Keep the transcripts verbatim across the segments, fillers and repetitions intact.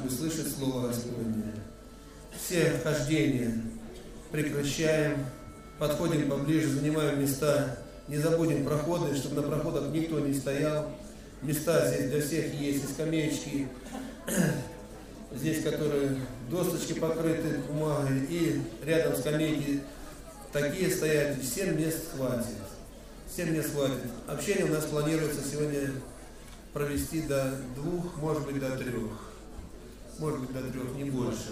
услышать Слово Господне. Все хождения прекращаем, подходим поближе, занимаем места, не забудем проходы, чтобы на проходах никто не стоял. Места здесь для всех есть, и скамеечки, здесь, которые досточки покрыты бумагой, и рядом скамейки такие стоят, семь мест хватит. семь мест хватит. Общение у нас планируется сегодня провести до двух, может быть, до трех. Может быть, до трех, не больше.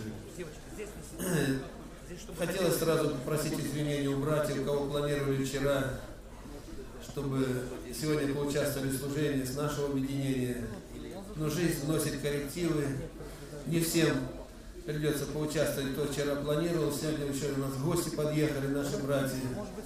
Хотелось сразу попросить извинения у братьев, у кого планировали вчера, чтобы сегодня поучаствовали в служении с нашего объединения. Но жизнь вносит коррективы. Не всем придется поучаствовать, кто вчера планировал. Сегодня еще у нас гости подъехали, наши братья.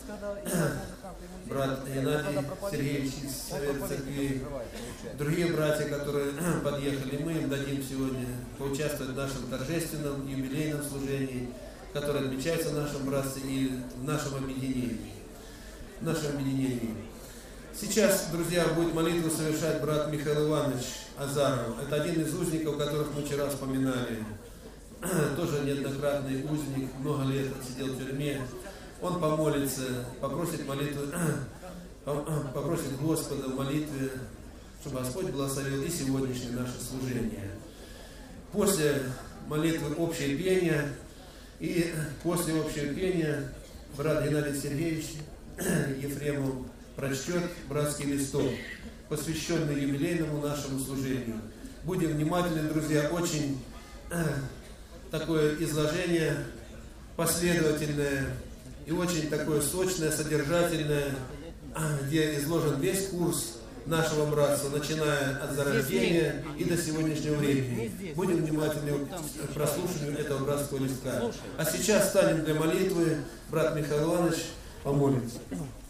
Брат Геннадий Сергеевич из Совета Церквей. Другие братья, которые подъехали, мы им дадим сегодня поучаствовать в нашем торжественном юбилейном служении, которое отмечается в нашем братстве и в нашем объединении. В нашем объединении. Сейчас, друзья, будет молитву совершать брат Михаил Иванович Азаров. Это один из узников, которых мы вчера вспоминали. Тоже неоднократный узник, много лет отсидел в тюрьме. Он помолится, попросит молитву, попросит Господа в молитве, чтобы Господь благословил и сегодняшнее наше служение. После молитвы общее пение, и после общего пения брат Геннадий Сергеевич Ефремов прочтет братский листок, посвященный юбилейному нашему служению. Будем внимательны, друзья, очень такое изложение последовательное и очень такое сочное, содержательное, где изложен весь курс нашего братства, начиная от зарождения и до сегодняшнего времени. Будем внимательны к прослушиванию этого братского листка. А сейчас станем для молитвы. Брат Михаил Иванович помолится.